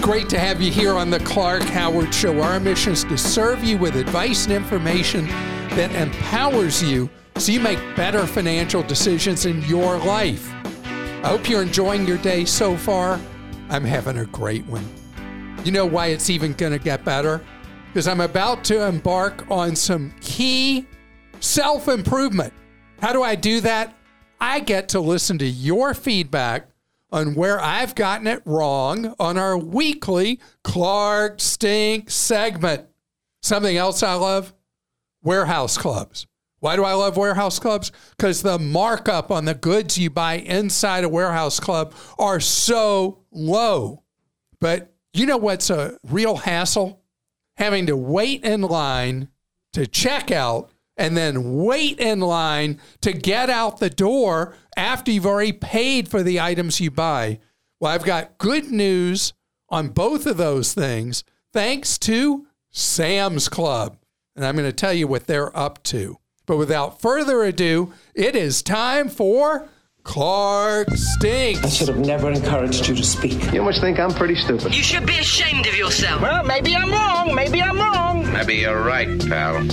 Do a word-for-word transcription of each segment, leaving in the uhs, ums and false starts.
great to have you here on the Clark Howard Show. Our mission is to serve you with advice and information that empowers you so you make better financial decisions in your life. I hope you're enjoying your day so far. I'm having a great one. You know why it's even going to get better? Because I'm about to embark on some key self-improvement. How do I do that? I get to listen to your feedback on where I've gotten it wrong on our weekly Clark Stink segment. Something else I love? Warehouse clubs. Why do I love warehouse clubs? Because the markup on the goods you buy inside a warehouse club are so low. But you know what's a real hassle? Having to wait in line to check out and then wait in line to get out the door after you've already paid for the items you buy. Well, I've got good news on both of those things thanks to Sam's Club. And I'm going to tell you what they're up to. But without further ado, it is time for Clark Stinks. I should have never encouraged you to speak. You must think I'm pretty stupid. You should be ashamed of yourself. Well, maybe I'm wrong. Maybe I'm wrong. Maybe you're right, pal.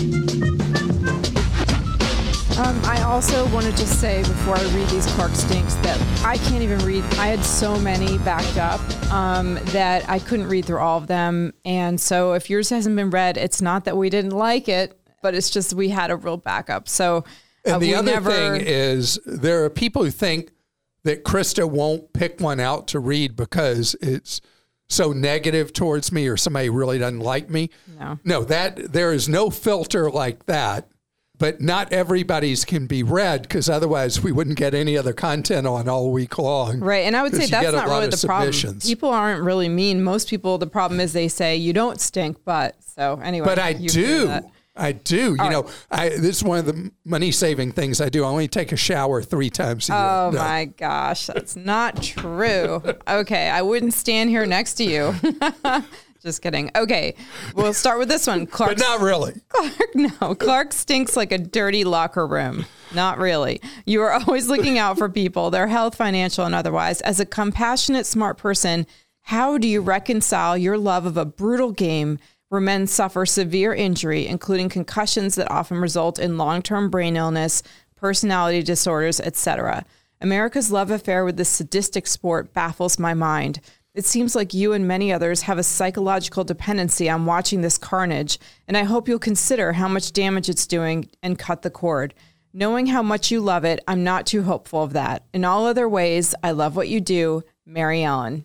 Um, I also wanted to say before I read these Clark Stinks that I can't even read. I had so many backed up um, that I couldn't read through all of them. And so if yours hasn't been read, it's not that we didn't like it, but it's just we had a real backup. So uh, And the other never... thing is there are people who think that Krista won't pick one out to read because it's so negative towards me or somebody really doesn't like me. No, no, that there is no filter like that. But not everybody's can be read because otherwise we wouldn't get any other content on all week long. Right. And I would say that's not really the problem. People aren't really mean. Most people, the problem is they say you don't stink, but so anyway. But I do. I do. You all know, right. I, this is one of the money saving things I do. I only take a shower three times a year. Oh no. my gosh. That's not true. Okay. I wouldn't stand here next to you. Just kidding. Okay, we'll start with this one. Clark, but not really. Clark, no. Clark stinks like a dirty locker room. Not really. You are always looking out for people, their health, financial, and otherwise. As a compassionate, smart person, how do you reconcile your love of a brutal game where men suffer severe injury, including concussions that often result in long-term brain illness, personality disorders, et cetera? America's love affair with this sadistic sport baffles my mind. It seems like you and many others have a psychological dependency on watching this carnage, and I hope you'll consider how much damage it's doing and cut the cord. Knowing how much you love it, I'm not too hopeful of that. In all other ways, I love what you do. Mary Ellen.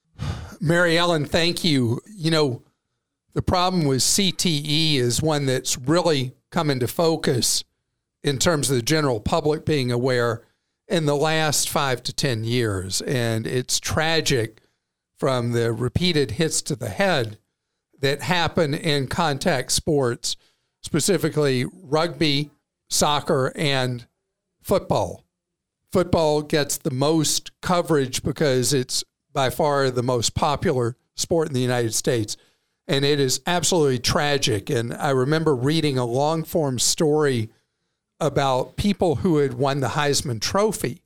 Mary Ellen, thank you. You know, the problem with C T E is one that's really come into focus in terms of the general public being aware in the last five to ten years, and it's tragic from the repeated hits to the head that happen in contact sports, specifically rugby, soccer, and football. Football gets the most coverage because it's by far the most popular sport in the United States, and it is absolutely tragic. And I remember reading a long-form story about people who had won the Heisman Trophy,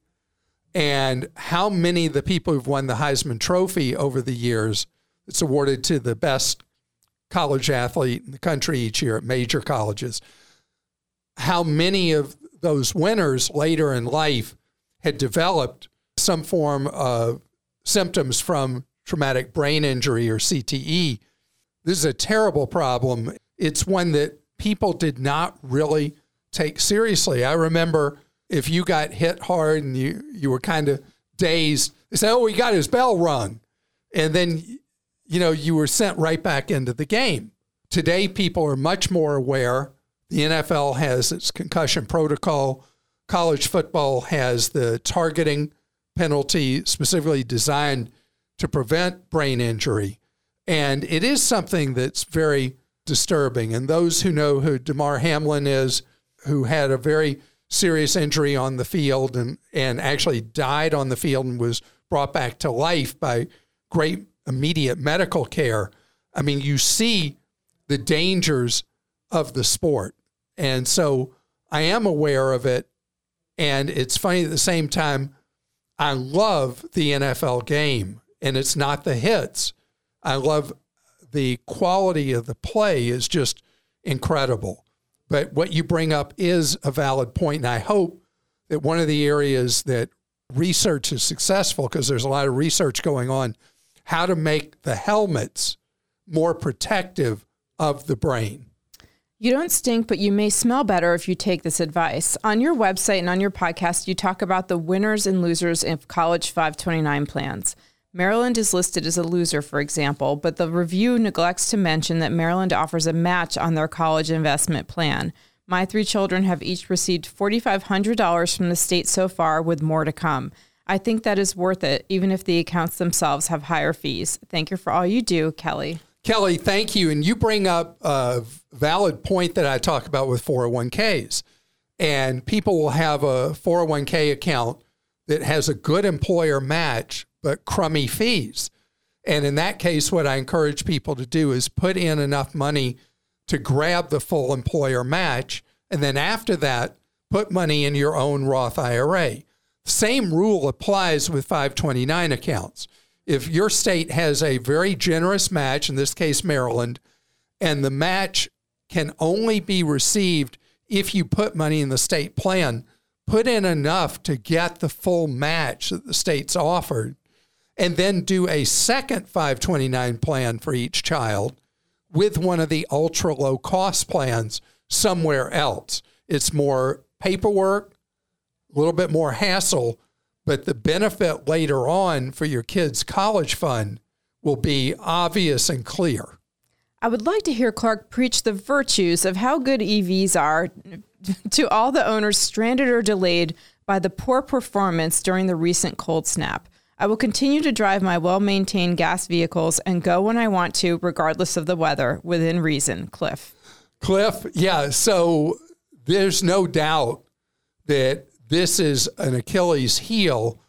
and how many of the people who've won the Heisman Trophy over the years, it's awarded to the best college athlete in the country each year at major colleges, how many of those winners later in life had developed some form of symptoms from traumatic brain injury or C T E. This is a terrible problem. It's one that people did not really take seriously. I remember if you got hit hard and you, you were kind of dazed, they said, oh, he got his bell rung. And then, you know, you were sent right back into the game. Today, people are much more aware. The N F L has its concussion protocol. College football has the targeting penalty specifically designed to prevent brain injury. And it is something that's very disturbing. And those who know who Damar Hamlin is, who had a very serious injury on the field and, and actually died on the field and was brought back to life by great immediate medical care. I mean, you see the dangers of the sport. And so I am aware of it. And it's funny at the same time, I love the N F L game, and it's not the hits. I love the quality of the play is just incredible. But what you bring up is a valid point, and I hope that one of the areas that research is successful, because there's a lot of research going on, how to make the helmets more protective of the brain. You don't stink, but you may smell better if you take this advice. On your website and on your podcast, you talk about the winners and losers of college five twenty-nine plans. Maryland is listed as a loser, for example, but the review neglects to mention that Maryland offers a match on their college investment plan. My three children have each received four thousand five hundred dollars from the state so far, with more to come. I think that is worth it, even if the accounts themselves have higher fees. Thank you for all you do, Kelly. Kelly, thank you. And you bring up a valid point that I talk about with four oh one k's. And people will have a four oh one k account that has a good employer match, but crummy fees. And in that case, what I encourage people to do is put in enough money to grab the full employer match. And then after that, put money in your own Roth I R A. Same rule applies with five twenty-nine accounts. If your state has a very generous match, in this case, Maryland, and the match can only be received if you put money in the state plan, put in enough to get the full match that the state's offered, and then do a second five twenty-nine plan for each child with one of the ultra low cost plans somewhere else. It's more paperwork, a little bit more hassle, but the benefit later on for your kids' college fund will be obvious and clear. I would like to hear Clark preach the virtues of how good E Vs are to all the owners stranded or delayed by the poor performance during the recent cold snap. I will continue to drive my well-maintained gas vehicles and go when I want to, regardless of the weather, within reason. Cliff. Cliff, yeah, so there's no doubt that this is an Achilles heel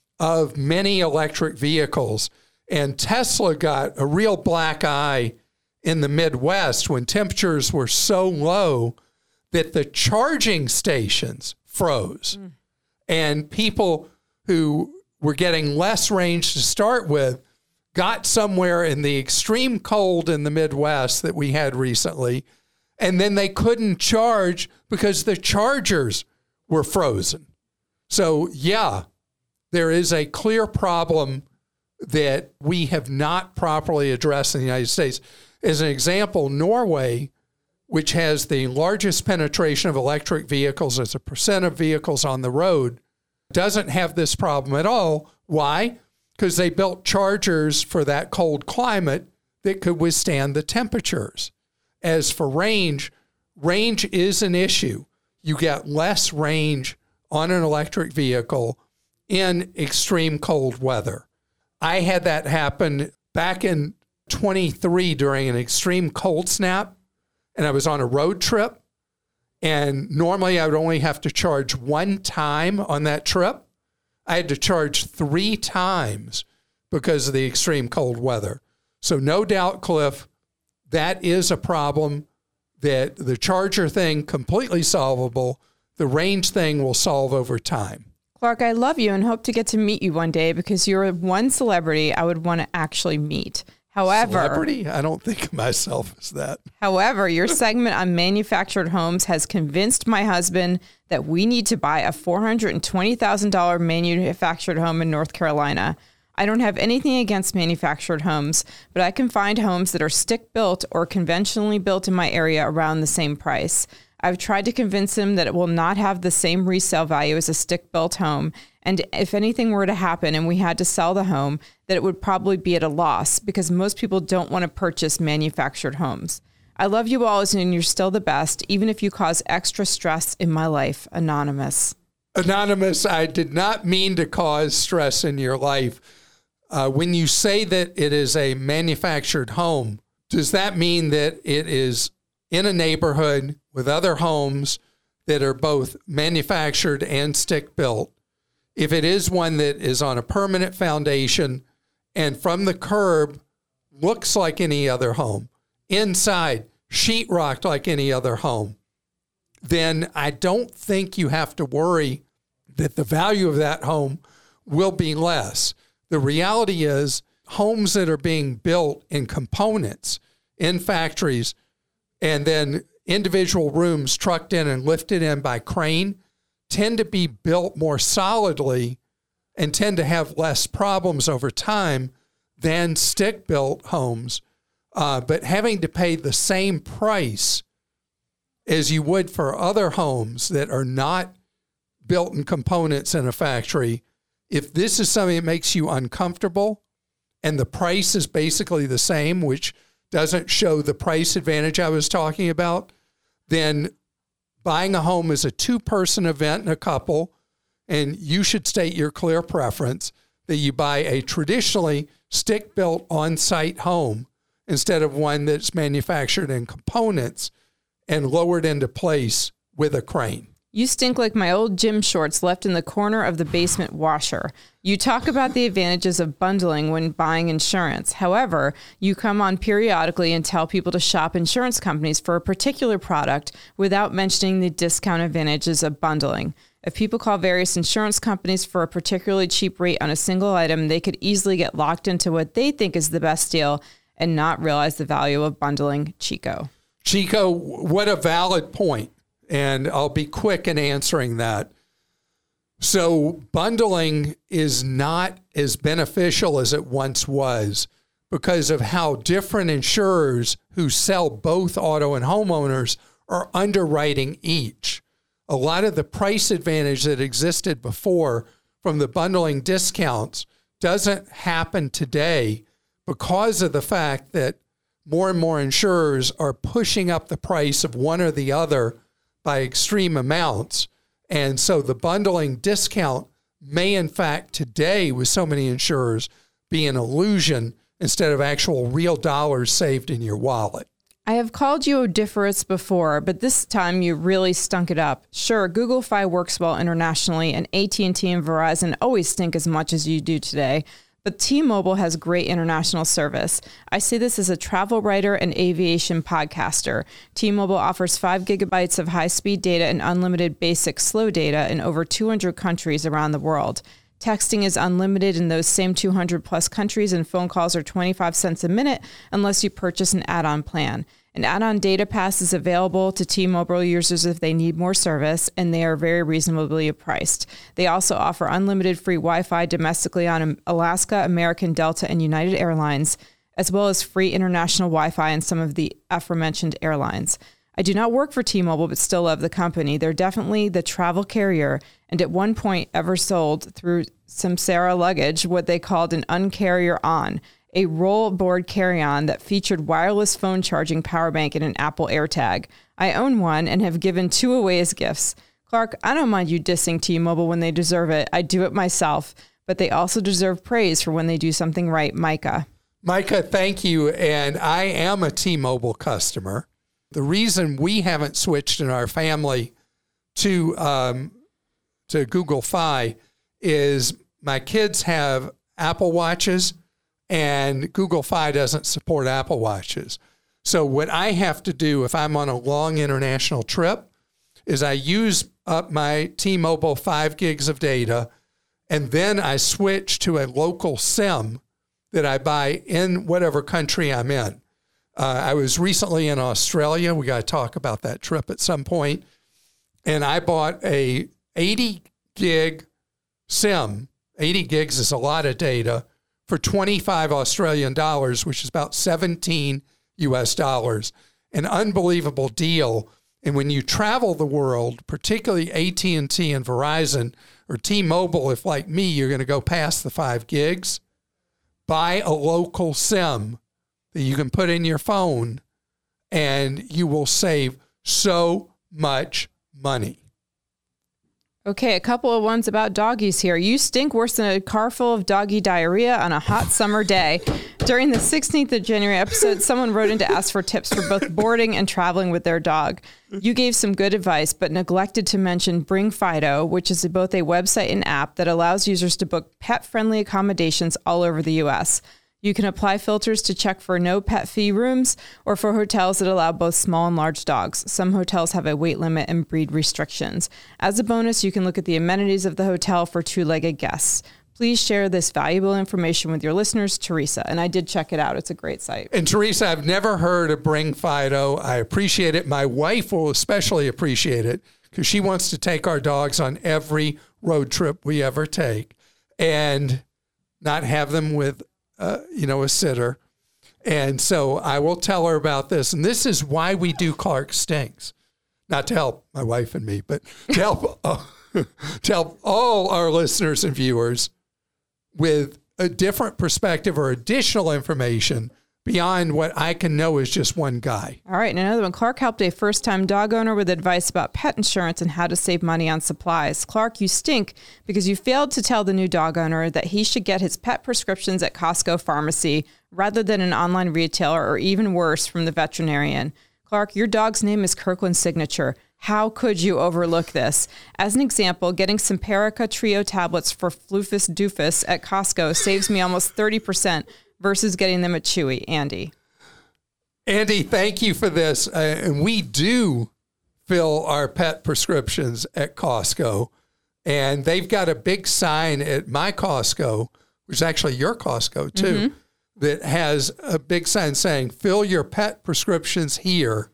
of many electric vehicles. And Tesla got a real black eye in the Midwest when temperatures were so low that the charging stations froze. Mm. And people who were getting less range to start with got somewhere in the extreme cold in the Midwest that we had recently, and then they couldn't charge because the chargers were frozen. So, yeah, there is a clear problem that we have not properly addressed in the United States. As an example, Norway, which has the largest penetration of electric vehicles as a percent of vehicles on the road, doesn't have this problem at all. Why? Because they built chargers for that cold climate that could withstand the temperatures. As for range, range is an issue. You get less range on an electric vehicle in extreme cold weather. I had that happen back in twenty-three during an extreme cold snap, and I was on a road trip, and normally I would only have to charge one time on that trip. I had to charge three times because of the extreme cold weather. So no doubt, Cliff, that is a problem. That the charger thing, completely solvable. The range thing will solve over time. Clark, I love you and hope to get to meet you one day because you're one celebrity I would want to actually meet. However, celebrity? I don't think of myself as that. However, your segment on manufactured homes has convinced my husband that we need to buy a four hundred twenty thousand dollars manufactured home in North Carolina. I don't have anything against manufactured homes, but I can find homes that are stick-built or conventionally built in my area around the same price. I've tried to convince him that it will not have the same resale value as a stick-built home, and if anything were to happen and we had to sell the home, that it would probably be at a loss because most people don't want to purchase manufactured homes. I love you all and you're still the best, even if you cause extra stress in my life. Anonymous. Anonymous, I did not mean to cause stress in your life. Uh, when you say that it is a manufactured home, does that mean that it is in a neighborhood with other homes that are both manufactured and stick-built? If it is one that is on a permanent foundation and from the curb looks like any other home, inside sheetrocked like any other home, then I don't think you have to worry that the value of that home will be less. The reality is homes that are being built in components in factories and then individual rooms trucked in and lifted in by crane tend to be built more solidly and tend to have less problems over time than stick-built homes. Uh, but having to pay the same price as you would for other homes that are not built in components in a factory, if this is something that makes you uncomfortable and the price is basically the same, which doesn't show the price advantage I was talking about, then buying a home is a two-person event in a couple, and you should state your clear preference that you buy a traditionally stick-built on-site home instead of one that's manufactured in components and lowered into place with a crane. You stink like my old gym shorts left in the corner of the basement washer. You talk about the advantages of bundling when buying insurance. However, you come on periodically and tell people to shop insurance companies for a particular product without mentioning the discount advantages of bundling. If people call various insurance companies for a particularly cheap rate on a single item, they could easily get locked into what they think is the best deal and not realize the value of bundling. Chico. Chico, what a valid point. And I'll be quick in answering that. So bundling is not as beneficial as it once was because of how different insurers who sell both auto and homeowners are underwriting each. A lot of the price advantage that existed before from the bundling discounts doesn't happen today because of the fact that more and more insurers are pushing up the price of one or the other by extreme amounts. And so the bundling discount may, in fact, today with so many insurers be an illusion instead of actual real dollars saved in your wallet. I have called you odiferous before, but this time you really stunk it up. Sure, Google Fi works well internationally, and A T and T and Verizon always stink as much as you do today. But T-Mobile has great international service. I say this as a travel writer and aviation podcaster. T-Mobile offers five gigabytes of high-speed data and unlimited basic slow data in over two hundred countries around the world. Texting is unlimited in those same two hundred plus countries, and phone calls are twenty-five cents a minute unless you purchase an add-on plan. An add-on data pass is available to T-Mobile users if they need more service, and they are very reasonably priced. They also offer unlimited free Wi-Fi domestically on Alaska, American, Delta, and United Airlines, as well as free international Wi-Fi on some of the aforementioned airlines. I do not work for T-Mobile, but still love the company. They're definitely the travel carrier, and at one point ever sold through Samsara Luggage what they called an uncarrier on, a roll-board carry-on that featured wireless phone charging power bank and an Apple AirTag. I own one and have given two away as gifts. Clark, I don't mind you dissing T-Mobile when they deserve it. I do it myself, but they also deserve praise for when they do something right. Micah. Micah, thank you. And I am a T-Mobile customer. The reason we haven't switched in our family to um, to Google Fi is my kids have Apple Watches, and Google Fi doesn't support Apple Watches. So what I have to do if I'm on a long international trip is I use up my T-Mobile five gigs of data, and then I switch to a local SIM that I buy in whatever country I'm in. Uh, I was recently in Australia. We got to talk about that trip at some point. And I bought a eighty gig SIM. eighty gigs is a lot of data for twenty-five Australian dollars, which is about seventeen U S dollars. An unbelievable deal. And when you travel the world, particularly A T and T and Verizon or T-Mobile, if like me, you're going to go past the five gigs, buy a local SIM that you can put in your phone, and you will save so much money. Okay, a couple of ones about doggies here. You stink worse than a car full of doggy diarrhea on a hot summer day. During the sixteenth of January episode, someone wrote in to ask for tips for both boarding and traveling with their dog. You gave some good advice, but neglected to mention Bring Fido, which is both a website and app that allows users to book pet-friendly accommodations all over the U S. You can apply filters to check for no pet fee rooms or for hotels that allow both small and large dogs. Some hotels have a weight limit and breed restrictions. As a bonus, you can look at the amenities of the hotel for two-legged guests. Please share this valuable information with your listeners, Teresa. And I did check it out. It's a great site. And Teresa, I've never heard of Bring Fido. I appreciate it. My wife will especially appreciate it because she wants to take our dogs on every road trip we ever take and not have them with, uh, you know, a sitter. And so I will tell her about this. And this is why we do Clark Stinks. Not to help my wife and me, but to help, uh, to help all our listeners and viewers with a different perspective or additional information beyond what I can know as just one guy. All right, and another one. Clark helped a first-time dog owner with advice about pet insurance and how to save money on supplies. Clark, you stink because you failed to tell the new dog owner that he should get his pet prescriptions at Costco Pharmacy rather than an online retailer or even worse, from the veterinarian. Clark, your dog's name is Kirkland Signature. How could you overlook this? As an example, getting Simparica Trio tablets for Floofus Doofus at Costco saves me almost thirty percent versus getting them at Chewy. Andy. Andy, thank you for this. Uh, and we do fill our pet prescriptions at Costco. And they've got a big sign at my Costco, which is actually your Costco too, mm-hmm. that has a big sign saying, fill your pet prescriptions here.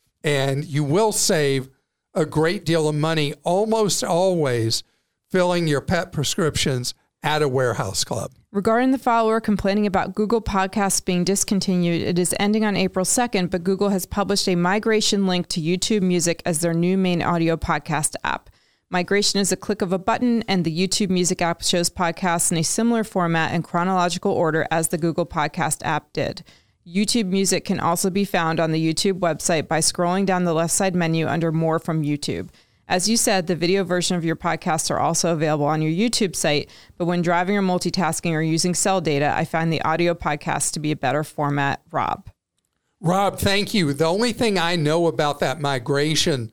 And you will save a great deal of money, almost always filling your pet prescriptions at a warehouse club. Regarding the follower complaining about Google Podcasts being discontinued, it is ending on April second, but Google has published a migration link to YouTube Music as their new main audio podcast app. Migration is a click of a button, and the YouTube Music app shows podcasts in a similar format and chronological order as the Google Podcast app did. YouTube Music can also be found on the YouTube website by scrolling down the left side menu under More from YouTube. As you said, the video version of your podcasts are also available on your YouTube site, but when driving or multitasking or using cell data, I find the audio podcast to be a better format. Rob. Rob, thank you. The only thing I know about that migration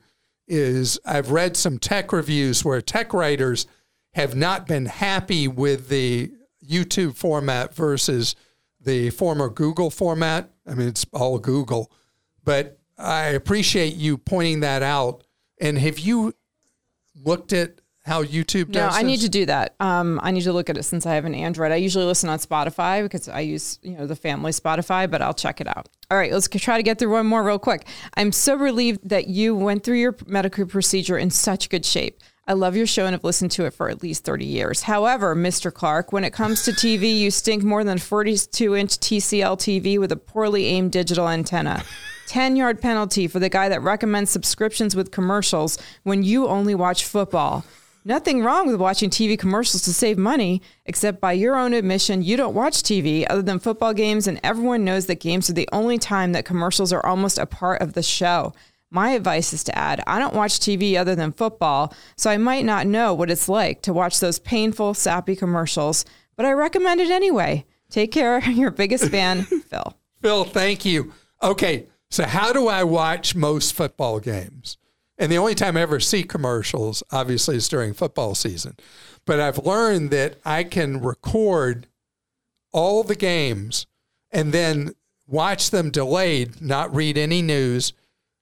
is I've read some tech reviews where tech writers have not been happy with the YouTube format versus the former Google format. I mean, it's all Google, but I appreciate you pointing that out. And have you looked at how YouTube does No, this? I need to do that. Um, I need to look at it since I have an Android. I usually listen on Spotify because I use, you know, the family Spotify, but I'll check it out. All right, let's try to get through one more real quick. I'm so relieved that you went through your medical procedure in such good shape. I love your show and have listened to it for at least thirty years. However, Mister Clark, when it comes to T V, you stink more than a forty-two inch T C L T V with a poorly aimed digital antenna. ten-yard penalty for the guy that recommends subscriptions with commercials when you only watch football. Nothing wrong with watching T V commercials to save money, except by your own admission, you don't watch T V other than football games, and everyone knows that games are the only time that commercials are almost a part of the show. My advice is to add, I don't watch T V other than football, so I might not know what it's like to watch those painful, sappy commercials, but I recommend it anyway. Take care. Your biggest fan, Phil. Phil, thank you. Okay, so how do I watch most football games? And the only time I ever see commercials, obviously, is during football season. But I've learned that I can record all the games and then watch them delayed, not read any news,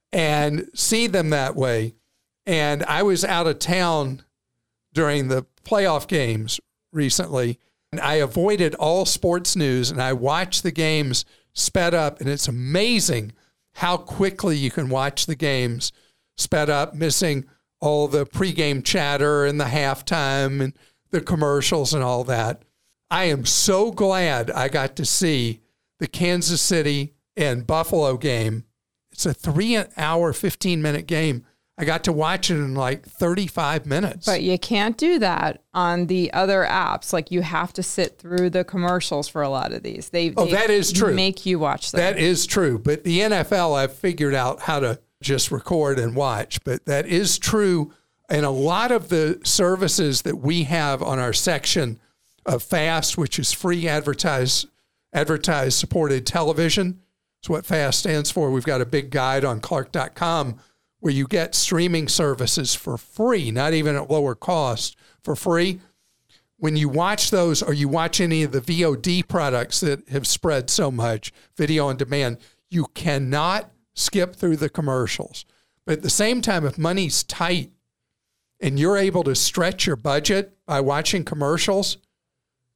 and see them that way. And I was out of town during the playoff games recently, and I avoided all sports news, and I watched the games sped up, and it's amazing how quickly you can watch the games sped up, missing all the pregame chatter and the halftime and the commercials and all that. I am so glad I got to see the Kansas City and Buffalo game. It's a three hour, fifteen minute game. I got to watch it in like thirty-five minutes. But you can't do that on the other apps. Like, you have to sit through the commercials for a lot of these. They, oh, they that is true. Make you watch them. That is true. But the N F L, I've figured out how to just record and watch. But that is true. And a lot of the services that we have on our section of FAST, which is free advertise, advertise supported television. It's what FAST stands for. We've got a big guide on Clark dot com where you get streaming services for free, not even at lower cost, for free. When you watch those, or you watch any of the V O D products that have spread so much, video on demand, you cannot skip through the commercials. But at the same time, if money's tight and you're able to stretch your budget by watching commercials,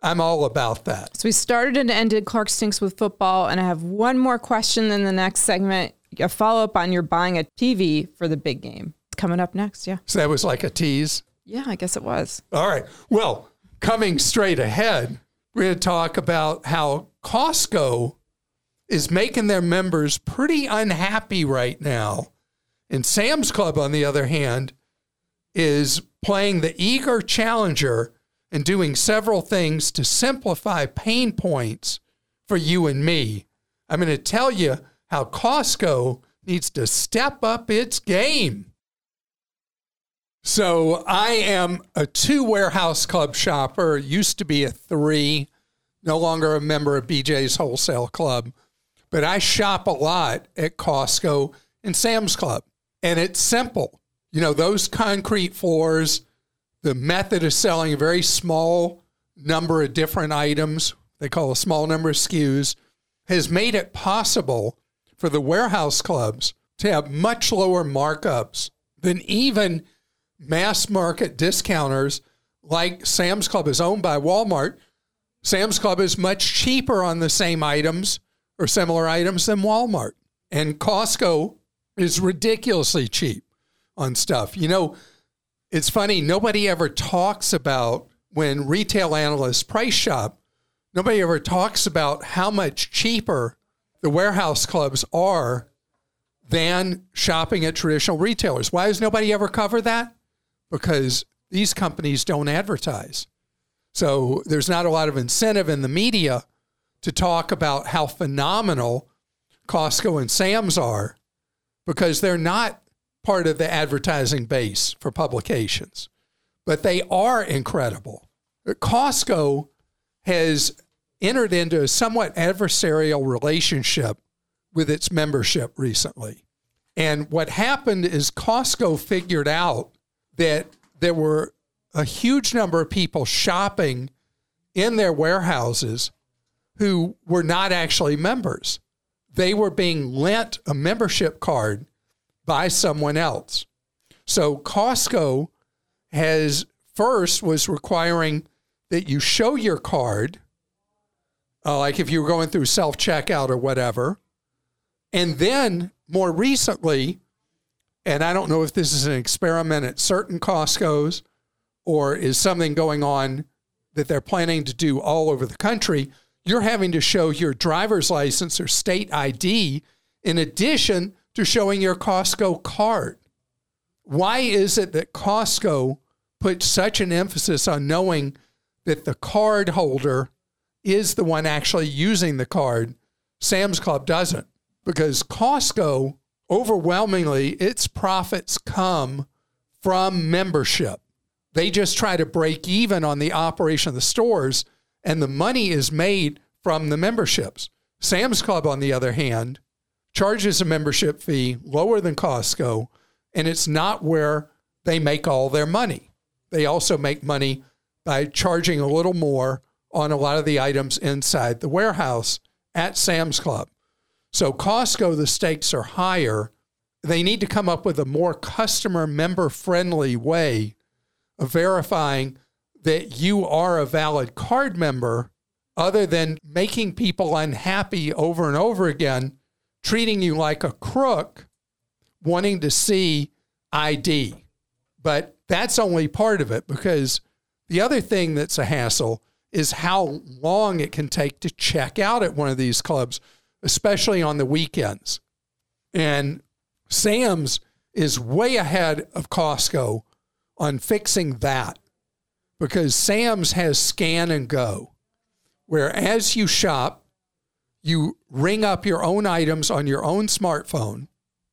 I'm all about that. So we started and ended Clark Stinks with football, and I have one more question in the next segment, a follow-up on your buying a T V for the big game. It's coming up next, yeah. So that was like a tease? Yeah, I guess it was. All right. Well, coming straight ahead, we're going to talk about how Costco is making their members pretty unhappy right now. And Sam's Club, on the other hand, is playing the eager challenger and doing several things to simplify pain points for you and me. I'm going to tell you how Costco needs to step up its game. So I am a two warehouse club shopper, used to be a three, no longer a member of B J's Wholesale Club, but I shop a lot at Costco and Sam's Club. And it's simple. You know, those concrete floors, the method of selling a very small number of different items, they call a small number of S K Us, has made it possible for the warehouse clubs to have much lower markups than even mass market discounters like Sam's Club is owned by Walmart. Sam's Club is much cheaper on the same items or similar items than Walmart. And Costco is ridiculously cheap on stuff. You know, it's funny, nobody ever talks about, when retail analysts price shop, nobody ever talks about how much cheaper the warehouse clubs are than shopping at traditional retailers. Why does nobody ever cover that? Because these companies don't advertise. So there's not a lot of incentive in the media to talk about how phenomenal Costco and Sam's are, because they're not part of the advertising base for publications. But they are incredible. Costco has entered into a somewhat adversarial relationship with its membership recently. And what happened is Costco figured out that there were a huge number of people shopping in their warehouses who were not actually members. They were being lent a membership card by someone else. So Costco has first was requiring that you show your card, uh, like if you were going through self-checkout or whatever. And then more recently, and I don't know if this is an experiment at certain Costcos or is something going on that they're planning to do all over the country, you're having to show your driver's license or state I D in addition to showing your Costco card. Why is it that Costco puts such an emphasis on knowing that the card holder is the one actually using the card? Sam's Club doesn't, because Costco, overwhelmingly, its profits come from membership. They just try to break even on the operation of the stores, and the money is made from the memberships. Sam's Club, on the other hand, charges a membership fee lower than Costco, and it's not where they make all their money. They also make money by charging a little more on a lot of the items inside the warehouse at Sam's Club. So Costco, the stakes are higher. They need to come up with a more customer member-friendly way of verifying that you are a valid card member, other than making people unhappy over and over again, treating you like a crook, wanting to see I D. But that's only part of it, because the other thing that's a hassle is how long it can take to check out at one of these clubs, especially on the weekends. And Sam's is way ahead of Costco on fixing that, because Sam's has scan and go, where as you shop, you ring up your own items on your own smartphone,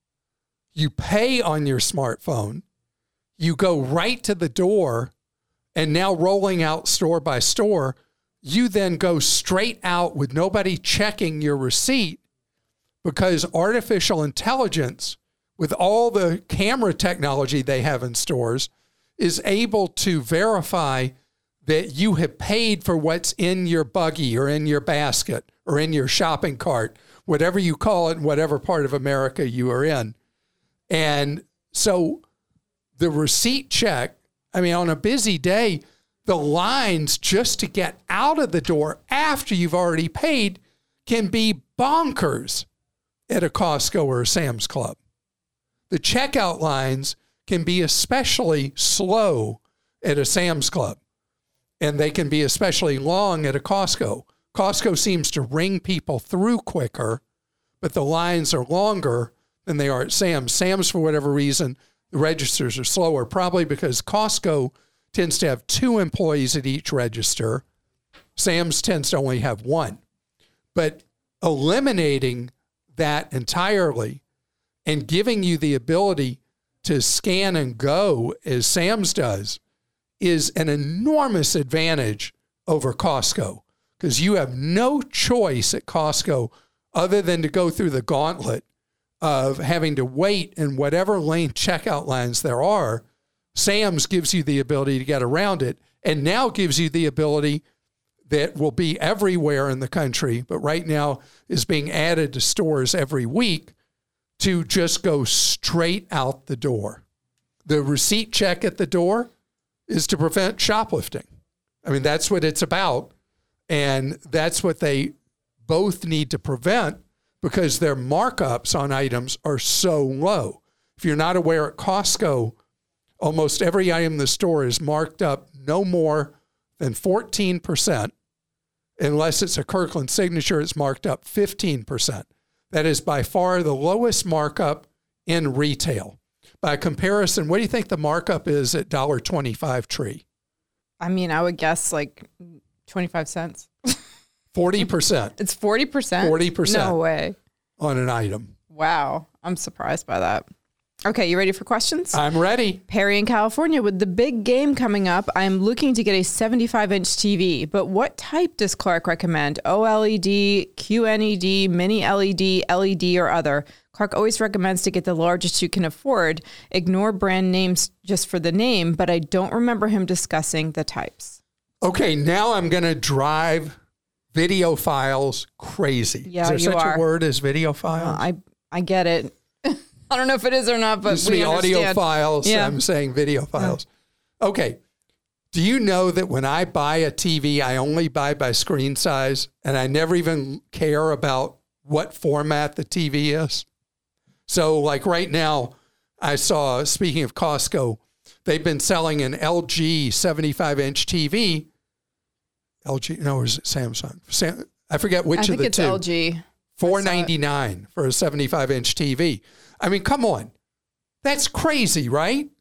you pay on your smartphone, you go right to the door, and now rolling out store by store, you then go straight out with nobody checking your receipt, because artificial intelligence, with all the camera technology they have in stores, is able to verify that you have paid for what's in your buggy or in your basket or in your shopping cart, whatever you call it in whatever part of America you are in. And so the receipt check, I mean, on a busy day, the lines just to get out of the door after you've already paid can be bonkers at a Costco or a Sam's Club. The checkout lines can be especially slow at a Sam's Club, and they can be especially long at a Costco. Costco seems to ring people through quicker, but the lines are longer than they are at Sam's. Sam's, for whatever reason, the registers are slower, probably because Costco tends to have two employees at each register. Sam's tends to only have one. But eliminating that entirely and giving you the ability to scan and go as Sam's does is an enormous advantage over Costco, because you have no choice at Costco other than to go through the gauntlet of having to wait in whatever lane checkout lines there are. Sam's gives you the ability to get around it, and now gives you the ability that will be everywhere in the country, but right now is being added to stores every week, to just go straight out the door. The receipt check at the door is to prevent shoplifting. I mean, that's what it's about, and that's what they both need to prevent, because their markups on items are so low. If you're not aware, at Costco, almost every item in the store is marked up no more than fourteen percent. Unless it's a Kirkland signature, it's marked up fifteen percent. That is by far the lowest markup in retail. By comparison, what do you think the markup is at one dollar and twenty-five cents Tree? I mean, I would guess like twenty-five cents. forty percent. It's forty percent? forty percent. No way. On an item. Wow. I'm surprised by that. Okay, you ready for questions? I'm ready. Perry in California, with the big game coming up, I'm looking to get a seventy-five inch T V, but what type does Clark recommend? O L E D, Q N E D, mini L E D, L E D, or other? Clark always recommends to get the largest you can afford. Ignore brand names just for the name, but I don't remember him discussing the types. Okay, now I'm going to drive video files crazy. Yeah, is there you such are. a word as video files? Uh, I I get it. I don't know if it is or not, but Used to we be audio understand. files. Yeah. I'm saying video files. Okay. Do you know that when I buy a T V, I only buy by screen size, and I never even care about what format the T V is? So like right now, I saw, speaking of Costco, they've been selling an L G seventy-five inch T V. L G, no, or is it Samsung? Sam, I forget which I of think the it's two. L G. four ninety-nine for a seventy-five inch T V. I mean, come on. That's crazy, right?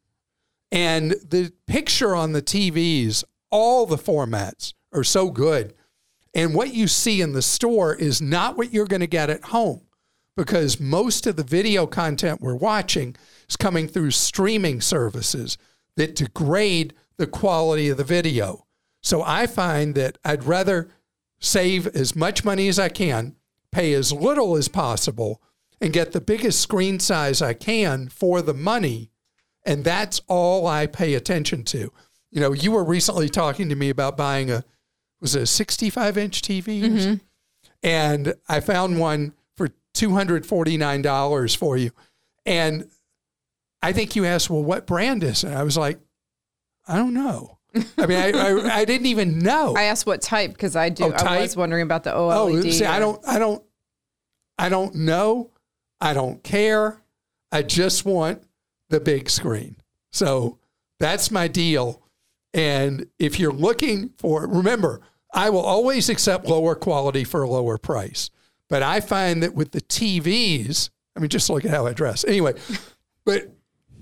And the picture on the T Vs, all the formats are so good. And what you see in the store is not what you're going to get at home, because most of the video content we're watching is coming through streaming services that degrade the quality of the video. So I find that I'd rather save as much money as I can, pay as little as possible, and get the biggest screen size I can for the money. And that's all I pay attention to. You know, you were recently talking to me about buying a, was it a sixty-five inch T V? Mm-hmm. And I found one for two hundred forty-nine dollars for you. And I think you asked, well, what brand is it? I was like, I don't know. I mean, I, I, I didn't even know. I asked what type, because I do. Oh, I was wondering about the O L E D. Oh, see, or, I don't, I don't, I don't know. I don't care. I just want the big screen. So that's my deal. And if you're looking for, remember, I will always accept lower quality for a lower price. But I find that with the T Vs, I mean, just look at how I dress. Anyway, but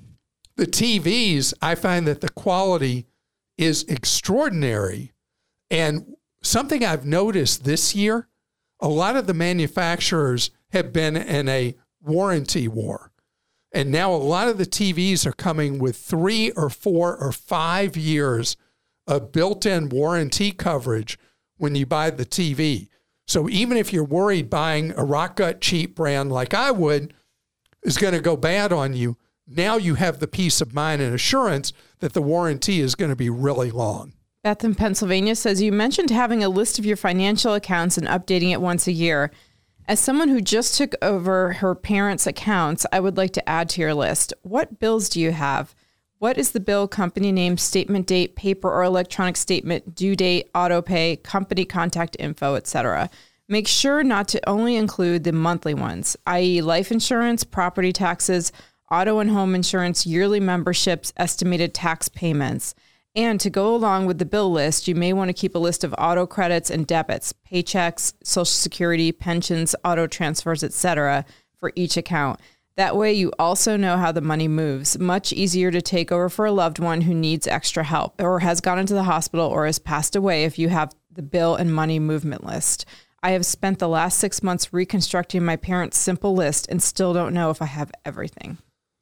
the T Vs, I find that the quality is extraordinary. And something I've noticed this year, a lot of the manufacturers have been in a warranty war. And now a lot of the T Vs are coming with three or four or five years of built-in warranty coverage when you buy the T V. So even if you're worried buying a rock gut cheap brand like I would is going to go bad on you, now you have the peace of mind and assurance that the warranty is going to be really long. Beth in Pennsylvania says, you mentioned having a list of your financial accounts and updating it once a year. As someone who just took over her parents' accounts, I would like to add to your list. What bills do you have? What is the bill, company name, statement date, paper or electronic statement, due date, auto pay, company contact info, et cetera. Make sure not to only include the monthly ones, that is life insurance, property taxes, auto and home insurance, yearly memberships, estimated tax payments. And to go along with the bill list, you may want to keep a list of auto credits and debits, paychecks, Social Security, pensions, auto transfers, et cetera for each account. That way you also know how the money moves. Much easier to take over for a loved one who needs extra help or has gone into the hospital or has passed away if you have the bill and money movement list. I have spent the last six months reconstructing my parents' simple list and still don't know if I have everything.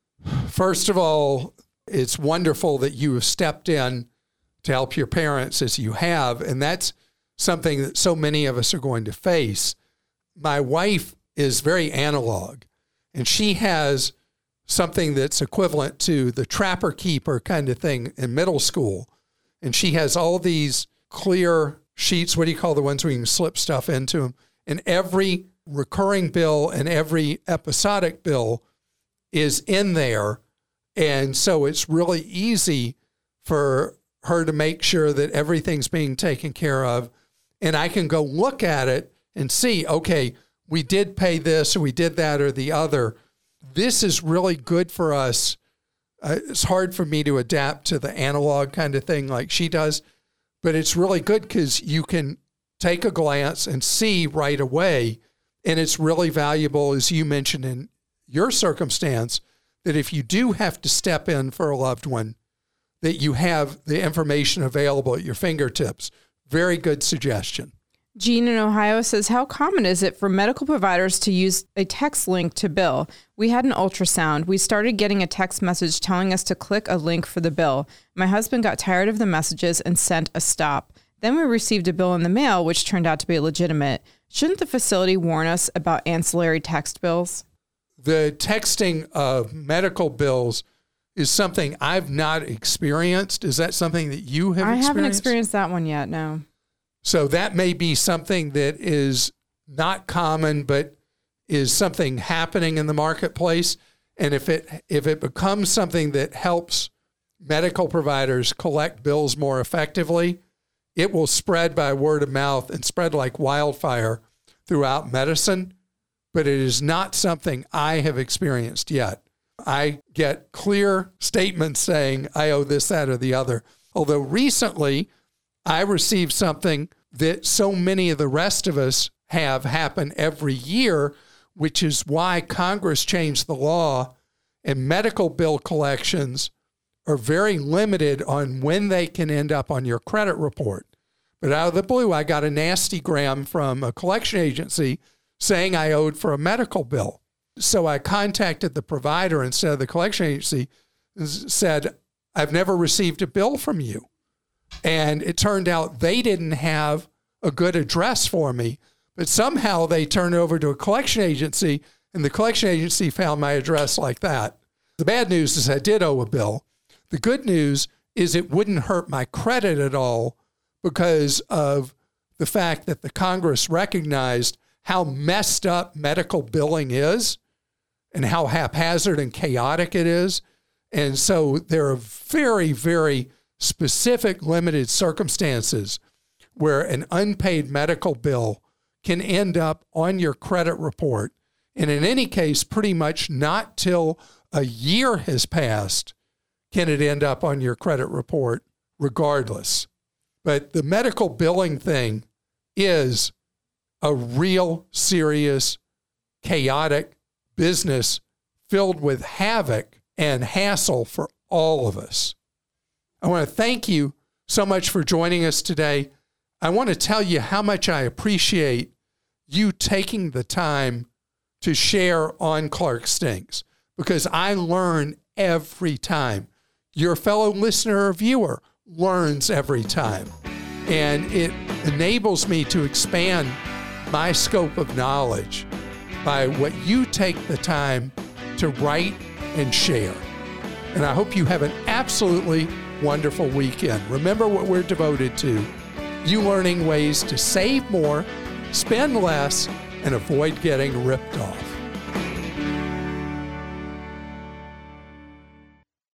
First of all, it's wonderful that you have stepped in to help your parents as you have, and that's something that so many of us are going to face. My wife is very analog, and she has something that's equivalent to the Trapper Keeper kind of thing in middle school. And she has all these clear sheets. What do you call the ones where you can slip stuff into them? And every recurring bill and every episodic bill is in there. And so it's really easy for her to make sure that everything's being taken care of. And I can go look at it and see, okay, we did pay this or we did that or the other. This is really good for us. Uh, it's hard for me to adapt to the analog kind of thing like she does, but it's really good because you can take a glance and see right away. And it's really valuable, as you mentioned in your circumstance, that if you do have to step in for a loved one, that you have the information available at your fingertips. Very good suggestion. Jean in Ohio says, how common is it for medical providers to use a text link to bill? We had an ultrasound. We started getting a text message telling us to click a link for the bill. My husband got tired of the messages and sent a stop. Then we received a bill in the mail, which turned out to be legitimate. Shouldn't the facility warn us about ancillary text bills? The texting of medical bills is something I've not experienced. Is that something that you have I experienced? I haven't experienced that one yet, no. So that may be something that is not common, but is something happening in the marketplace. And if it if it becomes something that helps medical providers collect bills more effectively, it will spread by word of mouth and spread like wildfire throughout medicine. But it is not something I have experienced yet. I get clear statements saying I owe this, that, or the other. Although recently I received something that so many of the rest of us have happen every year, which is why Congress changed the law, and medical bill collections are very limited on when they can end up on your credit report. But out of the blue, I got a nasty gram from a collection agency saying I owed for a medical bill. So I contacted the provider instead of the collection agency and said, I've never received a bill from you. And it turned out they didn't have a good address for me, but somehow they turned it over to a collection agency, and the collection agency found my address like that. The bad news is I did owe a bill. The good news is it wouldn't hurt my credit at all because of the fact that the Congress recognized how messed up medical billing is and how haphazard and chaotic it is. And so there are very, very specific limited circumstances where an unpaid medical bill can end up on your credit report. And in any case, pretty much not till a year has passed can it end up on your credit report regardless. But the medical billing thing is a real serious, chaotic business filled with havoc and hassle for all of us. I want to thank you so much for joining us today. I want to tell you how much I appreciate you taking the time to share on Clark Stinks, because I learn every time. Your fellow listener or viewer learns every time. And it enables me to expand my scope of knowledge by what you take the time to write and share. And I hope you have an absolutely wonderful weekend. Remember what we're devoted to: you learning ways to save more, spend less, and avoid getting ripped off.